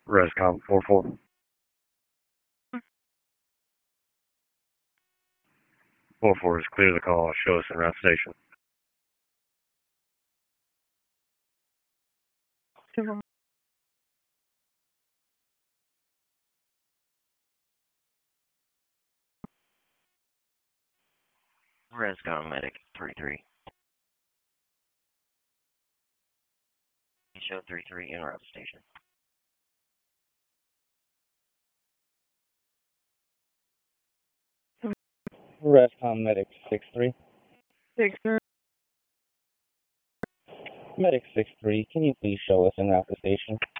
Rescom 44. 44 is clear the call. Show us en route station. Rescom Medic 33. Show 33 en route station. Rescom Medic 63. 63. Medic 63, can you please show us en route to station?